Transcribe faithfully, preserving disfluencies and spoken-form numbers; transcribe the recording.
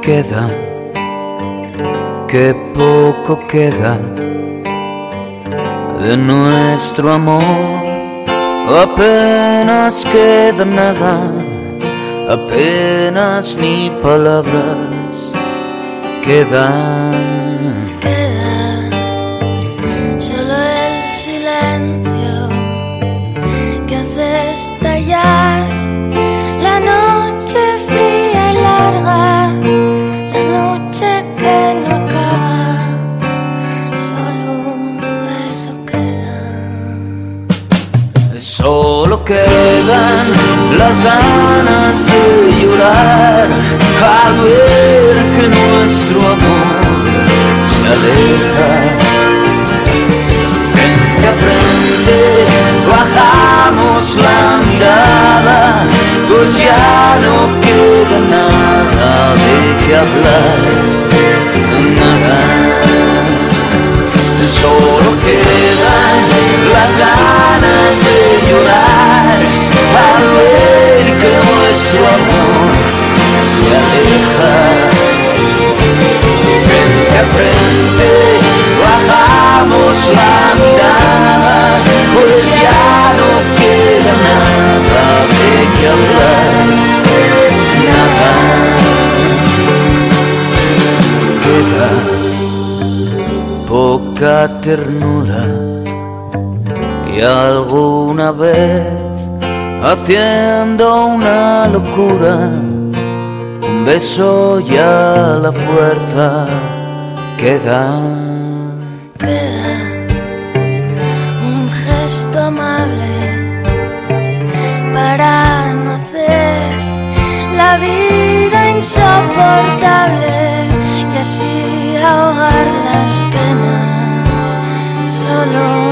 queda, qué poco queda de nuestro amor. Apenas queda nada, apenas ni palabras quedan. Queda solo el silencio que hace estallar la noche fría y larga, la noche que no acaba. Solo eso queda. Solo quedan las ganas de llorar al ver que nuestro amor se aleja. Frente a frente bajamos la mirada, pues ya no queda nada de qué hablar, nada. Solo quedan las ganas de llorar al ver que nuestro amor se aleja. Frente a frente bajamos la mirada, pues ya no queda nada de qué hablar, nada. Queda poca ternura y alguna vez haciendo una locura, un beso ya la fuerza queda. Queda un gesto amable para no hacer la vida insoportable y así ahogar las penas. Solo